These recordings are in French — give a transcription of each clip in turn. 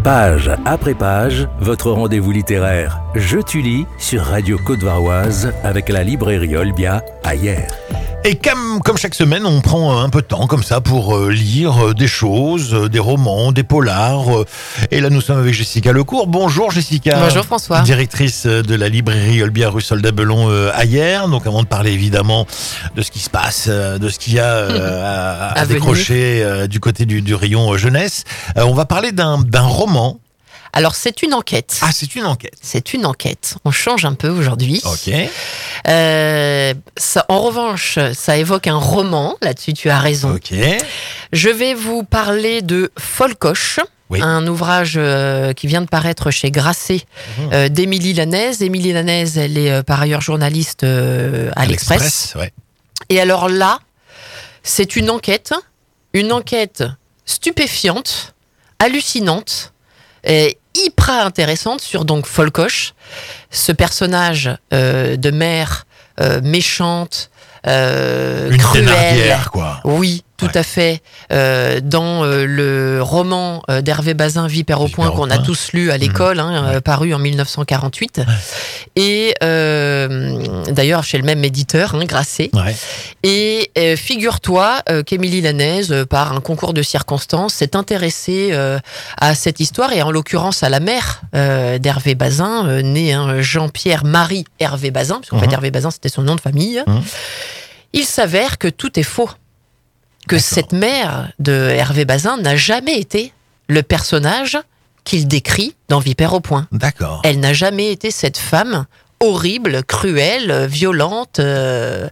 Page après page, votre rendez-vous littéraire Je tu lis sur Radio Côte-Varoise avec la librairie Olbia à Hyères. Et comme chaque semaine, on prend un peu de temps comme ça pour lire des choses, des romans, des polars. Et là, nous sommes avec Jessica Lecourt. Bonjour Jessica. Bonjour François. Directrice de la librairie Olbia rue Soldat-Belon à Hyères. Donc avant de parler évidemment de ce qui se passe, de ce qu'il y a à décrocher du côté du rayon jeunesse, on va parler d'un roman. Alors, c'est une enquête. Ah, c'est une enquête. C'est une enquête. On change un peu aujourd'hui. Ok. En revanche, ça évoque un roman. Là-dessus, tu as raison. Ok. Je vais vous parler de Folcoche. Oui. Un ouvrage qui vient de paraître chez Grasset d'Émilie Lanez. Émilie Lanez, elle est par ailleurs journaliste à l'Express. Ouais. Et alors là, c'est une enquête stupéfiante, hallucinante, et hyper intéressante sur donc Folcoche, ce personnage de mère méchante, Une cruelle. Thénardière, quoi. Oui, tout à fait. Dans le roman d'Hervé Bazin, Vipère au point, qu'on a tous lu à l'école, paru en 1948. Ouais. Et d'ailleurs, chez le même éditeur, Grasset. Ouais. Et figure-toi qu'Émilie Lanez, par un concours de circonstances, s'est intéressée à cette histoire, et en l'occurrence à la mère d'Hervé Bazin, née Jean-Pierre-Marie Hervé Bazin, puisqu'en fait Hervé Bazin, c'était son nom de famille. Il s'avère que tout est faux. Que cette mère de Hervé Bazin n'a jamais été le personnage qu'il décrit dans Vipère au point. D'accord. Elle n'a jamais été cette femme horrible, cruelle, violente, que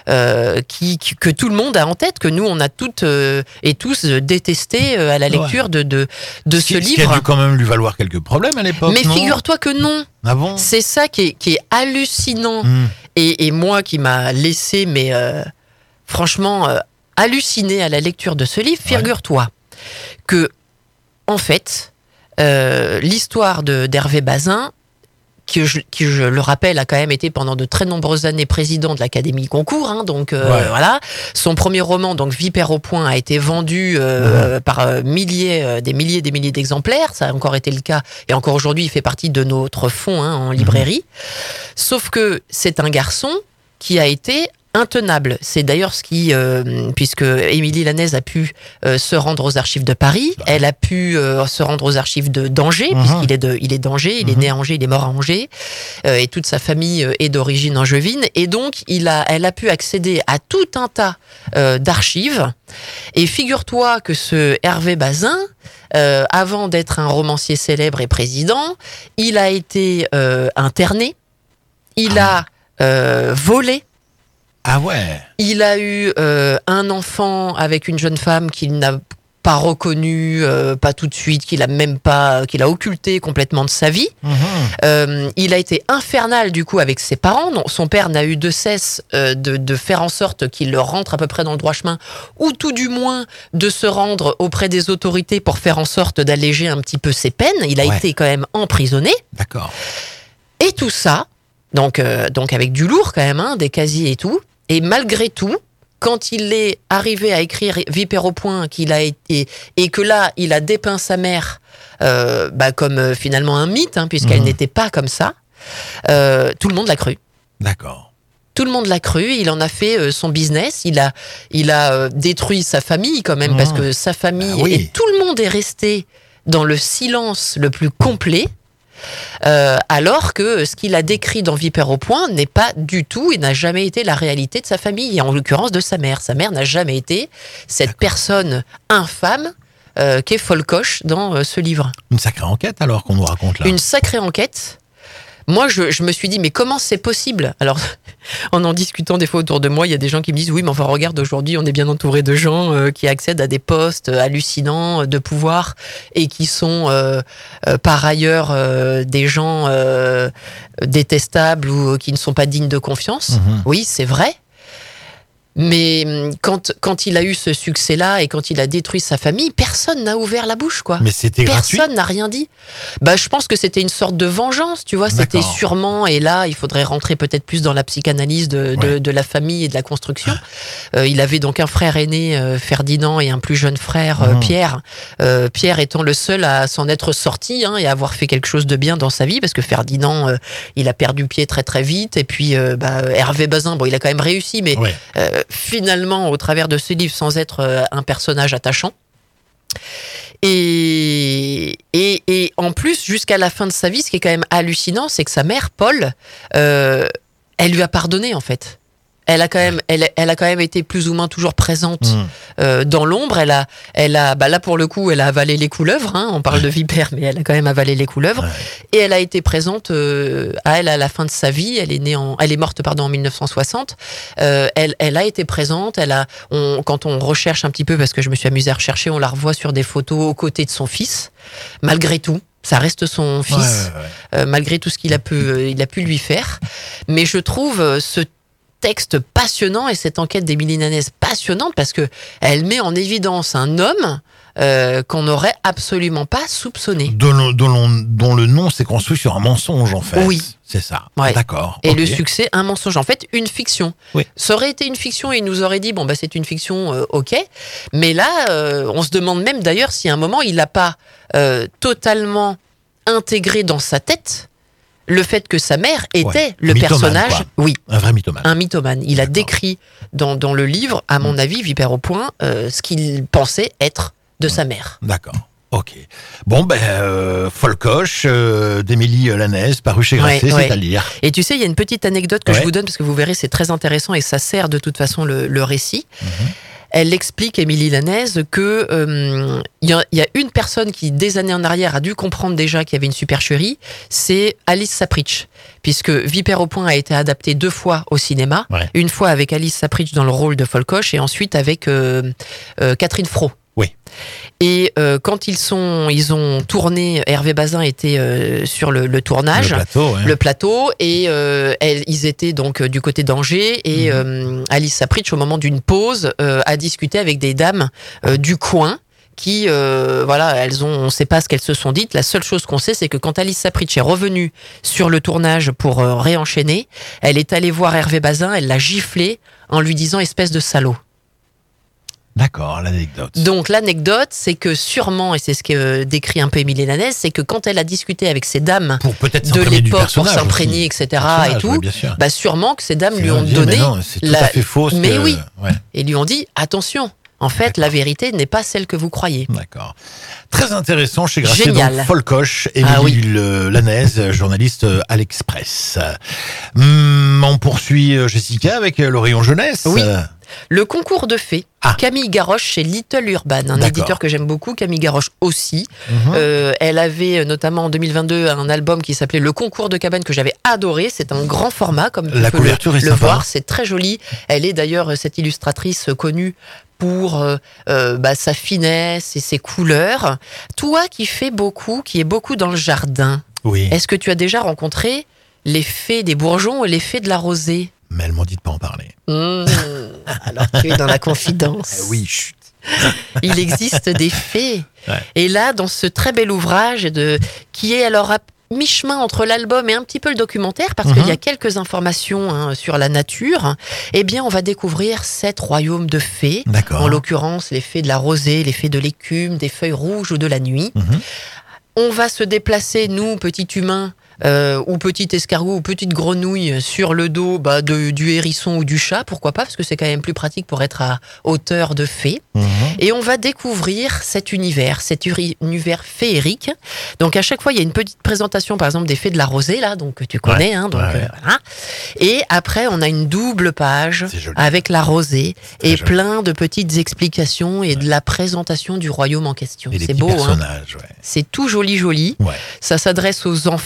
tout le monde a en tête, que nous on a toutes et tous détesté à la lecture de ce livre. Ce qui a dû quand même lui valoir quelques problèmes à l'époque. Mais figure-toi que non. Ah bon ? C'est ça qui est hallucinant. Et moi qui m'a laissé, franchement, halluciné à la lecture de ce livre, figure-toi que, en fait, l'histoire d'Hervé Bazin, qui je le rappelle, a quand même été pendant de très nombreuses années président de l'Académie Goncourt, voilà. Son premier roman, donc Vipère au point, a été vendu par des milliers d'exemplaires. Ça a encore été le cas, et encore aujourd'hui, il fait partie de notre fonds en librairie. Sauf que c'est un garçon qui a été intenable. C'est d'ailleurs ce qui, puisque Émilie Lanez a pu se rendre aux archives de Paris, elle a pu se rendre aux archives d'Angers, puisqu'il est d'Angers, il est né à Angers, il est mort à Angers, et toute sa famille est d'origine angevine, et donc elle a pu accéder à tout un tas d'archives, et figure-toi que ce Hervé Bazin, avant d'être un romancier célèbre et président, il a été interné, il a volé. Ah ouais. Il a eu un enfant avec une jeune femme qu'il n'a pas reconnue, pas tout de suite, qu'il a occulté complètement de sa vie. Il a été infernal du coup avec ses parents. Son père n'a eu de cesse de faire en sorte qu'il le rentre à peu près dans le droit chemin, ou tout du moins de se rendre auprès des autorités pour faire en sorte d'alléger un petit peu ses peines. Il a été quand même emprisonné. D'accord. Et tout ça, donc avec du lourd quand même, des casiers et tout. Et malgré tout, quand il est arrivé à écrire Vipère au point, et que là, il a dépeint sa mère comme finalement un mythe, puisqu'elle n'était pas comme ça, tout le monde l'a cru. D'accord. Tout le monde l'a cru, il en a fait son business, il a détruit sa famille quand même, parce que sa famille, et tout le monde est resté dans le silence le plus complet. Alors que ce qu'il a décrit dans Vipère au point n'est pas du tout et n'a jamais été la réalité de sa famille, et en l'occurrence de sa mère. Sa mère n'a jamais été cette personne infâme qu'est Folcoche dans ce livre. Une sacrée enquête alors qu'on nous raconte là. Une sacrée enquête. Moi, je me suis dit, mais comment c'est possible ? Alors, en discutant des fois autour de moi, il y a des gens qui me disent, oui, mais enfin, regarde, aujourd'hui, on est bien entouré de gens qui accèdent à des postes hallucinants de pouvoir, et qui sont par ailleurs des gens détestables ou qui ne sont pas dignes de confiance. Oui, c'est vrai. Mais quand il a eu ce succès-là et quand il a détruit sa famille, personne n'a ouvert la bouche, quoi. Mais c'était gratuit. Personne n'a rien dit. Je pense que c'était une sorte de vengeance, tu vois. C'était sûrement, et là, il faudrait rentrer peut-être plus dans la psychanalyse de la famille et de la construction. Il avait donc un frère aîné, Ferdinand, et un plus jeune frère, Pierre. Pierre étant le seul à s'en être sorti et à avoir fait quelque chose de bien dans sa vie, parce que Ferdinand, il a perdu pied très très vite. Et puis Hervé Bazin, il a quand même réussi, mais finalement, au travers de ce livre, sans être un personnage attachant. Et en plus, jusqu'à la fin de sa vie, ce qui est quand même hallucinant, c'est que sa mère, Paul, elle lui a pardonné, en fait. Elle a quand même été plus ou moins toujours présente dans l'ombre. Elle a là pour le coup, elle a avalé les couleuvres. On parle de vipère, mais elle a quand même avalé les couleuvres. Et elle a été présente à la fin de sa vie. Elle est morte en 1960. Elle a été présente. Quand on recherche un petit peu, parce que je me suis amusée à rechercher, on la revoit sur des photos aux côtés de son fils. Malgré tout, ça reste son fils, malgré tout ce qu'il a pu lui faire. Mais je trouve ce texte passionnant et cette enquête d'Émilie Nanès passionnante parce que elle met en évidence un homme qu'on n'aurait absolument pas soupçonné. Dont le nom s'est construit sur un mensonge, en fait. Oui. C'est ça. Ouais. D'accord. Et le succès, un mensonge. En fait, une fiction. Oui. Ça aurait été une fiction et il nous aurait dit, c'est une fiction, ok. Mais là, on se demande même d'ailleurs si à un moment, il n'a pas totalement intégré dans sa tête le fait que sa mère était le mythomane, personnage, quoi. Un vrai mythomane. Un mythomane. Il a décrit dans le livre, à mon avis, Vipère au point, ce qu'il pensait être de sa mère. D'accord. Ok. Bon, Folcoche d'Émilie Lanès, paru chez Grasset, c'est à lire. Et tu sais, il y a une petite anecdote que je vous donne, parce que vous verrez, c'est très intéressant et ça sert de toute façon le récit. Elle explique, Émilie Lanès, que y a une personne qui, des années en arrière, a dû comprendre déjà qu'il y avait une supercherie, c'est Alice Sapritch. Puisque Vipère au point a été adapté 2 fois au cinéma, une fois avec Alice Sapritch dans le rôle de Folcoche et ensuite avec Catherine Fro. Oui. Et quand ils ont tourné, Hervé Bazin était sur le tournage, le plateau, et ils étaient donc du côté d'Angers, et Alice Sapritch, au moment d'une pause, a discuté avec des dames du coin qui, on ne sait pas ce qu'elles se sont dites. La seule chose qu'on sait, c'est que quand Alice Sapritch est revenue sur le tournage pour réenchaîner, elle est allée voir Hervé Bazin, elle l'a giflé en lui disant « espèce de salaud ». D'accord, l'anecdote. Donc l'anecdote, c'est que sûrement, et c'est ce que décrit un peu Émilie Lanès, c'est que quand elle a discuté avec ces dames de l'époque pour s'imprégner, etc. et tout, sûrement que ces dames lui ont donné c'est tout à fait faux. Mais oui, et lui ont dit attention. En fait, la vérité n'est pas celle que vous croyez. D'accord. Très intéressant chez Grasset. Génial. Donc, Folcoche, Émilie Lanès, journaliste à l'Express. On poursuit Jessica avec le rayon jeunesse. Oui. Le concours de fées. Camille Garoche chez Little Urban, un éditeur que j'aime beaucoup, Camille Garoche aussi. Elle avait notamment en 2022 un album qui s'appelait Le Concours de cabane que j'avais adoré. C'est un grand format, comme la couverture est le sympa. voir. C'est très joli. Elle est d'ailleurs cette illustratrice connue pour sa finesse et ses couleurs. Toi qui es beaucoup dans le jardin, est-ce que tu as déjà rencontré les fées des bourgeons et les fées de la rosée? Mais elles m'ont dit de pas en parler. Alors tu es dans la confidence. Oui, chut. Il existe des fées. Et là, dans ce très bel ouvrage qui est alors à mi-chemin entre l'album et un petit peu le documentaire, parce qu'il y a quelques informations sur la nature, eh bien, on va découvrir 7 royaumes de fées. En l'occurrence, les fées de la rosée, les fées de l'écume, des feuilles rouges ou de la nuit. On va se déplacer, nous, petits humains, ou petit escargot ou petite grenouille sur le dos du hérisson ou du chat, pourquoi pas, parce que c'est quand même plus pratique pour être à hauteur de fées. Et on va découvrir cet univers féerique. Donc à chaque fois, il y a une petite présentation, par exemple, des fées de la rosée, là, donc que tu connais. Voilà. Et après, on a une double page avec la rosée et plein de petites explications et de la présentation du royaume en question. C'est beau, hein. C'est tout joli. Ça s'adresse aux enfants.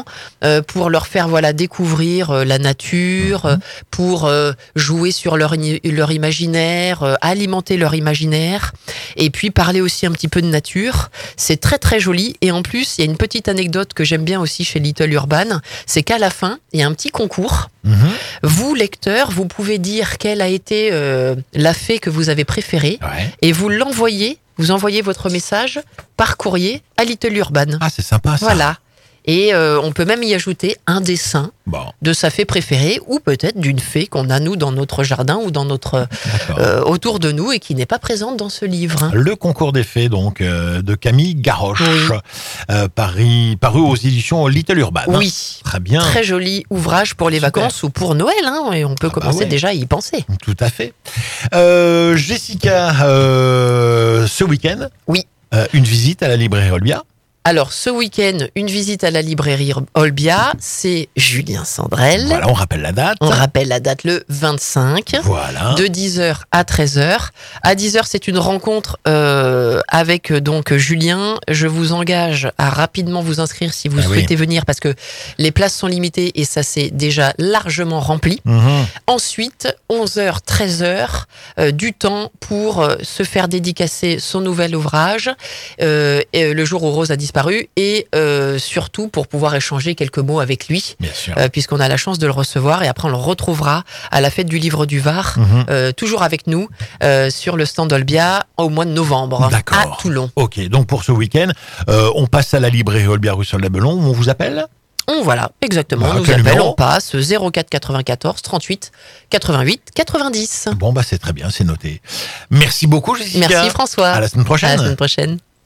pour leur faire découvrir la nature, pour jouer sur leur imaginaire, alimenter leur imaginaire, et puis parler aussi un petit peu de nature. C'est très très joli, et en plus il y a une petite anecdote que j'aime bien aussi chez Little Urban, c'est qu'à la fin il y a un petit concours. Vous, lecteur, vous pouvez dire quelle a été la fée que vous avez préférée, et vous envoyez votre message par courrier à Little Urban. Ah, c'est sympa ça. Voilà. Et on peut même y ajouter un dessin de sa fée préférée, ou peut-être d'une fée qu'on a nous dans notre jardin ou dans notre autour de nous et qui n'est pas présente dans ce livre. Le concours des fées donc de Camille Garroche, paru aux éditions Little Urban. Oui, très bien. Très joli ouvrage pour les vacances ou pour Noël, et on peut commencer déjà à y penser. Tout à fait. Jessica, ce week-end, une visite à la librairie Olbia. Alors, ce week-end, une visite à la librairie Olbia, c'est Julien Sandrel. Voilà, on rappelle la date. On rappelle la date le 25, de 10h à 13h. À 10h, c'est une rencontre avec donc Julien. Je vous engage à rapidement vous inscrire si vous souhaitez venir, parce que les places sont limitées et ça s'est déjà largement rempli. Ensuite, 11h, 13h, du temps pour se faire dédicacer son nouvel ouvrage, Le jour où Rose a disparu, et surtout pour pouvoir échanger quelques mots avec lui, puisqu'on a la chance de le recevoir, et après on le retrouvera à la fête du livre du Var, toujours avec nous sur le stand Olbia au mois de novembre à Toulon. Ok, donc pour ce week-end, on passe à la librairie Olbia rue Sol-d'Abelon, où on vous appelle ? Voilà, exactement. On nous appelle, on passe 04 94 38 88 90. Bon, c'est très bien, c'est noté. Merci beaucoup, Jessica. Merci, François. À la semaine prochaine. À la semaine prochaine.